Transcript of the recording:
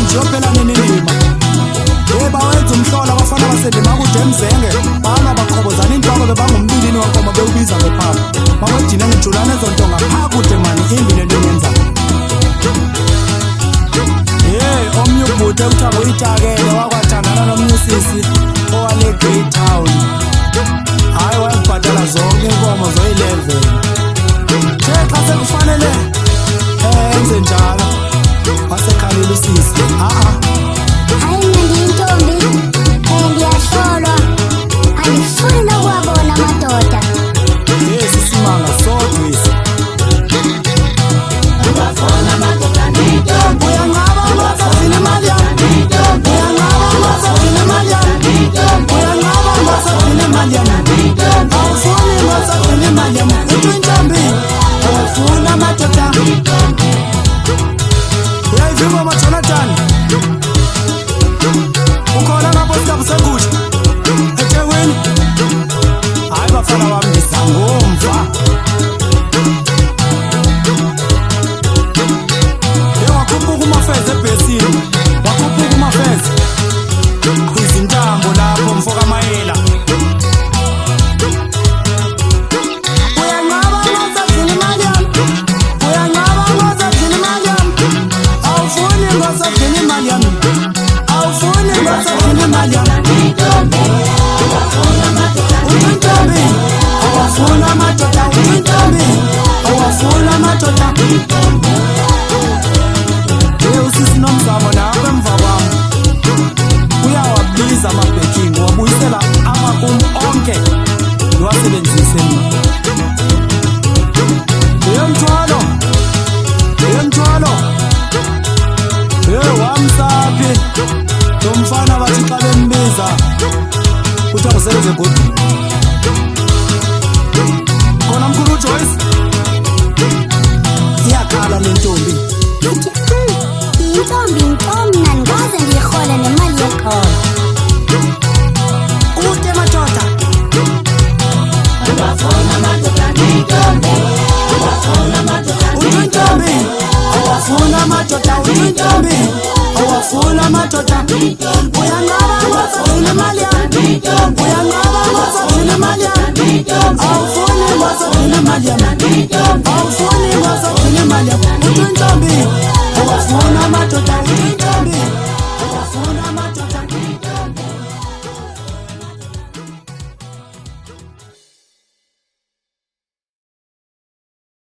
ukuthi yophela nini indima. Bawenza umhlola abafana basedima kude emzenge bana baqhobozana inhloko bebangumbilini wankomo bewubiza ngephapha mawedina ngijulane zonto ngapha kude mani imbi lento yenza. Omnye ubhuti uthabo itakele wakwathandana nomnyusisi owale Great Town. Hayi wayebhadala zonke inkomo zo-11. Xa sekufanele enze njalo wasekhalile usisi. Hayi ngiyintombi ngiyahlolwa angifuni nokuwabona amadoda. Sisimanga sodwisi Abafana amadoda niyintombi. Uyangaba ngasafuna imali yami. Uyangaba ngasafuna imali yami. Uyangaba ngasafuna imali yami. Awufuni ngasafuna imali yami. Uthi intombi awufuna amadoda. Uyayivimba maJonathan. Ukhona ngapho sigabu sekusha eThekwini. Hayi bafana wami ngisangomva. Wakhuphuka umafeze ebhesini. Wakhuphuka umafeze izintambo lapho mfoka mayela. Uyanqaba ngasafuna imali yami. Uyanqaba ngasafuna imali yami. Awufuni ngasafuna imali yami. Awufuni ngasafuna imali yami. Untombi awafuna amadoda. Untombi awafuna amadoda. Usisi nomzamo lapho emva kwami uyawabiza ama-backing wabuyisela amabomu onke niwasebenzise mina. Yemthwalo wamsaphi lo mfana bathi xa bembiza uthi akusebenze ebhodini. Khona mkhulu uJoyce iyakhala le ntombi. Intombi mna ngaze ngiyirhole nemali yeqolo. Kude madoda. Abafana amadoda niyintombi. Abafana amadoda Untombi awafuna amadoda. Untombi awafuna amadoda. Uyanqaba ngasafuna imali yami. Uyanqaba ngasafuna imali yami. Awufuni ngasafuna imali yami. Awufuni